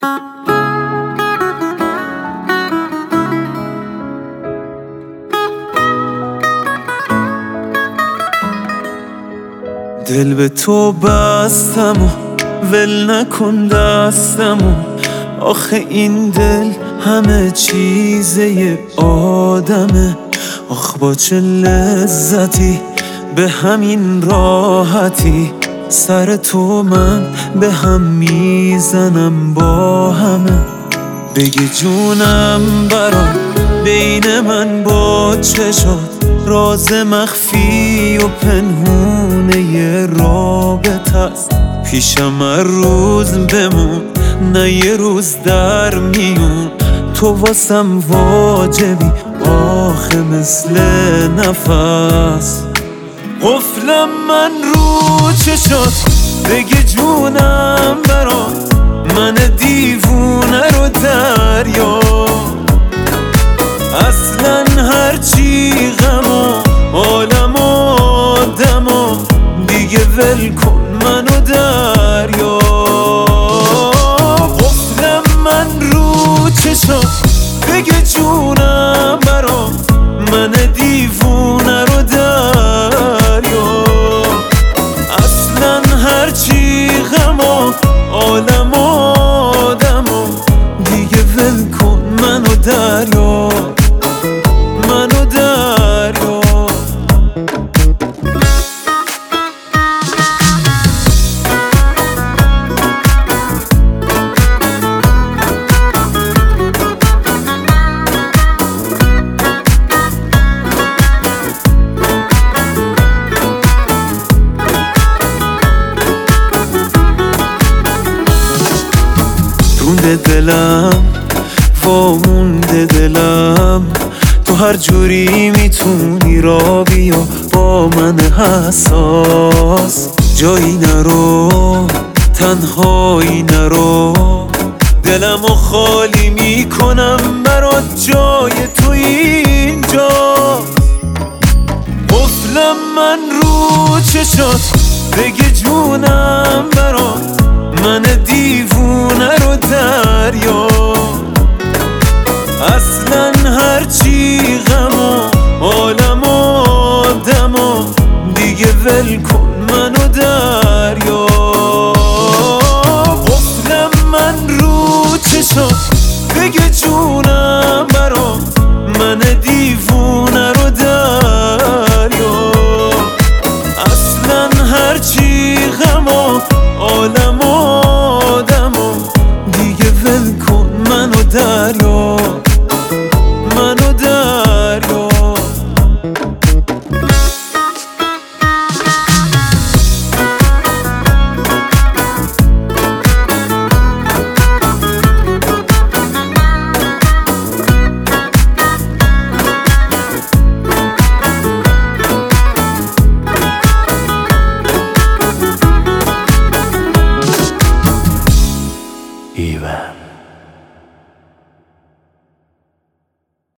دل به تو بستم و ول نکن دستمو، آخه این دل همه چیزه آدمه. آخ با چه لذتی به همین راحتی، سر تو من به هم میزنم با همه. بگی جونم برام بین من با چشات، راز مخفی و پنهونه ی رابطه است. پیشم هر روز بمون، نه یه روز در میون. تو واسم واجبی آخه مثل نفس. قفلم من رو چشات، بگی جونم برام من دیوونه رو دریا. اصلا هرچی غم و عالم و آدم و دیگه ول کن منو دریا. قفلم من رو چشات، بگی جونم برام من دیوونه رو دریا. اصلا هرچی غم و عالم و آدم و دیگه ول کن منو دریا، منو دریا. مونده دلم وامونده دلم، تو هر جوری میتونی را بیا با من حساس. جایی نرو تنهایی نرو، دلمو خالی میکنم برات جای تو اینجا. قفلم من رو چشات، بگی جونم برات من دیوونه رو دریا. اصلا هرچی غم و عالم و آدم و دیگه ول کن منو دریا. قفلم من رو چشات، بگی جونم